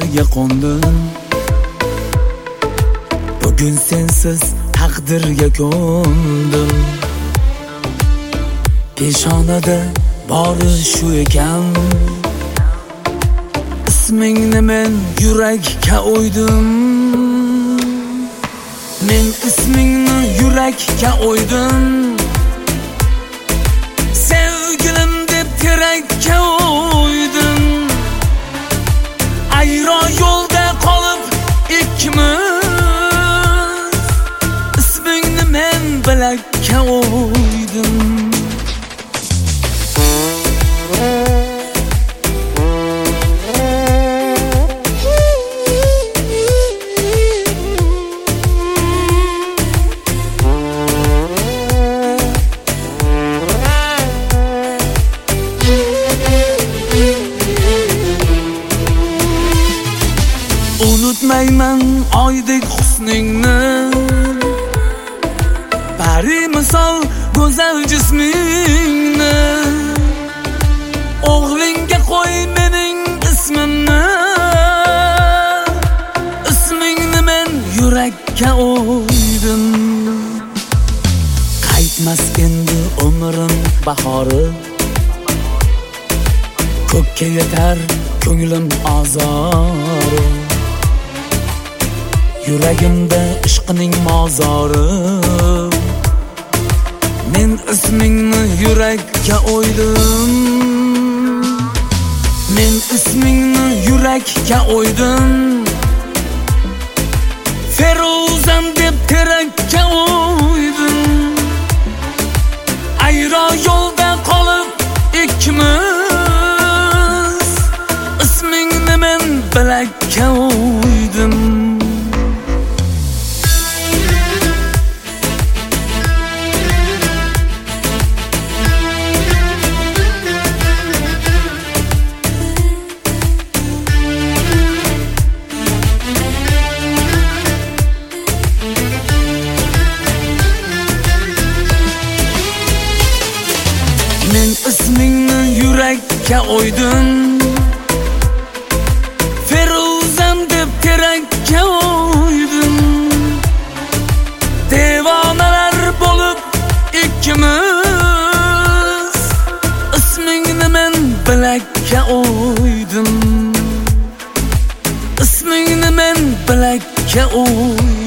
ko'ngliga qo'ndim. Bugun sensiz taqdirga ko'ndim. Peshonada bori shu ekan, ismingni men yurakka o'ydim. Men ismingni yurakka o'ydim. Sevgilim deb terakka o'ydim. Ayro yo'lda qolib ikkimiz, ismingni men bilakka o'ydim. Unutmayman oydek husningni, pari misol go'zal jismingni. O'g'lingga qo'y mening ismimni, ismingni men yurakka o'ydim. Qaytmas endi umrim bahori, ko'kka yetar ko'nglim azori. Yuragimda ishqining mozori, men ismingni yurakka o'ydim. Men ismingni yurakka o'ydim. Feruzam deb terakka o'ydim. Ayro yo'lda qolib ikkimiz, ismingni men bilakka o'ydim. Men ismingni yurakka o'ydim. Feruzam deb terakka o'ydim. Devonalar bo'lib ikkimiz, ismingni men bilakka o'ydim. Ismingni men bilakka o'ydim.